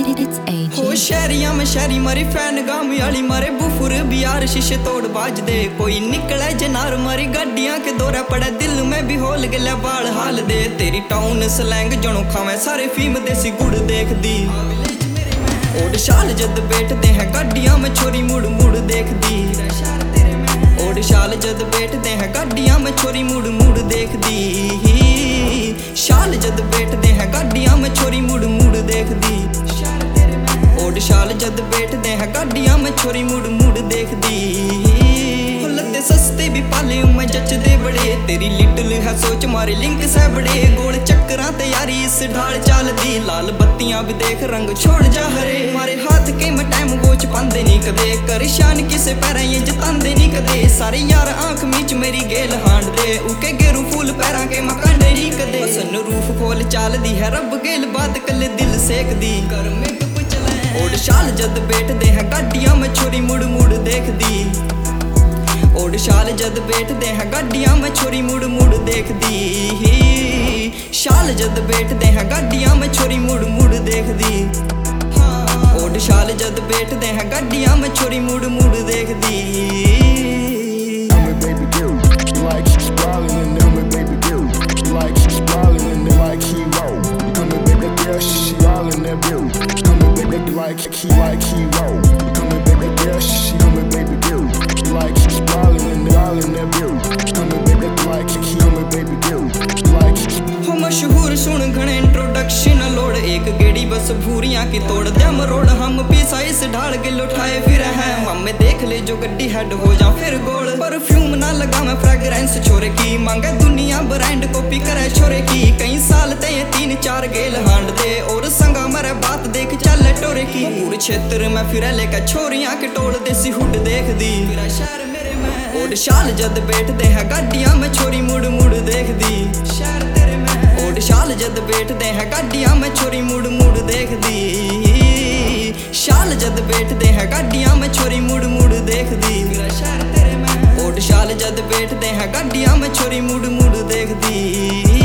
It's AG. हो शहरिया में शहरी मारी फैन गामी वाली मारे बुफुर बियार शीशे तोड़ बाज दे कोई निकले जनार मारी गाड़ियां के दौरा पड़े दिल में भी होल गया बाल हाल दे तेरी टाउन स्लैंग जनो खावे सारे फीम देसी गुड़ देख दी ओड शाल जद बैठते हैं गाड़ियां में छोरी मुड़ मुड़ देख दी ओड शाल जद बैठते हैं गाड़ियां में छोरी मुड़ मुड़ देख दी शाल जद बैठते हैं गाड़ियां में छोरी मुड़ मुड़ देख दी ओड शाल जद बैठते हैं गाड़ियां में छोरी मुड़ मुड़ देख दी लत्ते सस्ते भी पाले मैं जचदे बड़े तेरी लिटल है सोच मारी लिंक से बड़े गोल चक्करां तैयारी इस ढाल चाल दी लाल बत्तियां भी देख रंग छोड़ जा हरे मारे हाथ के मैं टाइम वोच पांदे नहीं कदे कर शान किसे पैरा ये जतांदे नहीं कदे सारे यार आंख मीच मेरी गेल हांड दे उके गेरू फूल पैरा के मकांडे नहीं कदे सन रूफ खोल चाल दी है रब गेल बात कले दिल सेक दी कर में ओड शाल जद बैठते हैं गाड़ियां में छोरी मुड़ मुड़ देख दी ओड शाल जद बैठते हैं गाड़ियां में छोरी मुड़ मुड़ देख दी शाल जद बैठते हैं गाड़ियां में छोरी मुड़ मुड़ देख दी ओड शाल जद बैठते हैं गाड़ियां में छोरी मुड़ मुड़ देख दी Like hero, coming baby girl, she coming baby girl, like she's ballin' in that view, coming baby like he coming baby girl, like हो मशहूर सुन घणे इंट्रोडक्शन लोड एक गेड़ी बस भूरियां की तोड़ दे मरोड़ हम पीसा इस ढाल के लुठाए फिर हैं मम्मे देख ले जो गड्डी हेड हो जा फिर गोल परफ्यूम ना लगा मैं फ्रेग्रेंस छोरे की मांगे दुनिया ब्रांड कॉपी करे छोरे की कई साल ते 3-4 गेल हांड दे और संगा मेरे बात देख चल टोरे की पूरे क्षेत्र में फिर लेकर छोरियां के टोल देसी हुड देख दी मेरा शहर मेरे में ओड शाल जद बैठते हैं गाड़ियां में छोरी मुड़ मुड़ देख दी शहर तेरे में ओड शाल जद बैठते हैं गाड़ियां में छोरी मुड़ मुड़ देख दी शाल जद बैठते हैं गाड़ियां में छोरी मुड़ मुड़ देख दी मेरा शहर तेरे में ओड शाल जद बैठते हैं गाड़ियां में छोरी मुड़ मुड़ देख दी